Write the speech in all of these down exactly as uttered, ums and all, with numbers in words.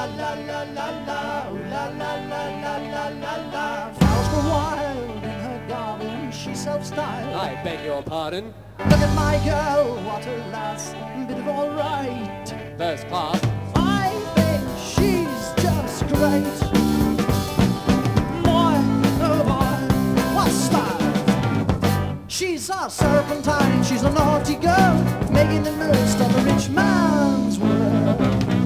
la la la la la, ooh la la la la la la la. Flowers grow wild in her garden, she's self-styled. I beg your pardon. Look at my girl, what a lass, bit of all right. First class. I think she's just great. Boy, oh boy, what style. She's a serpentine, she's a naughty girl, making the most of a rich man's world.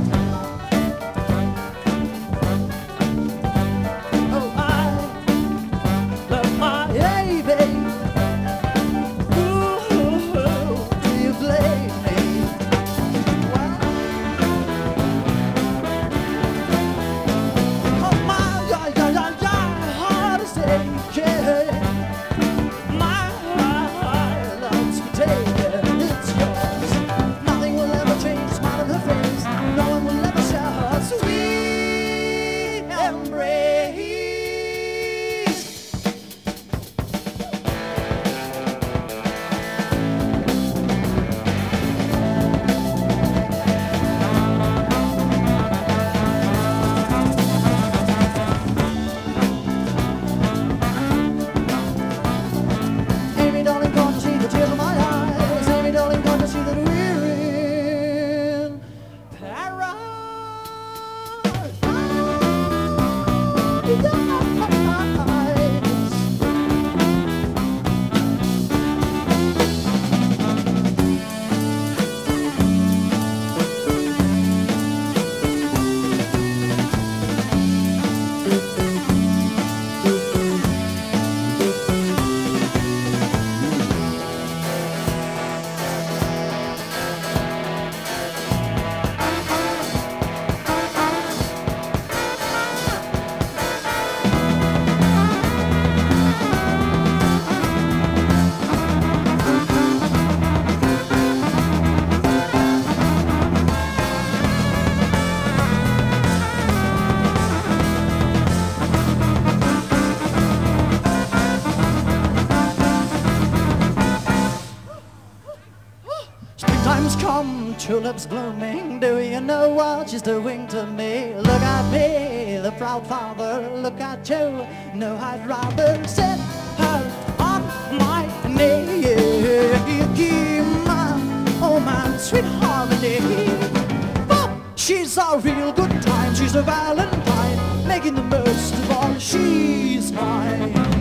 Oh, I love my baby. Springtime's come, tulips blooming. Do you know what she's doing to me? Look at me, the proud father. Look at you. No, I'd rather sit her on my knee. Man, oh man, sweet harmony. Oh, she's a real good time. She's a valentine, making the most of all she's mine.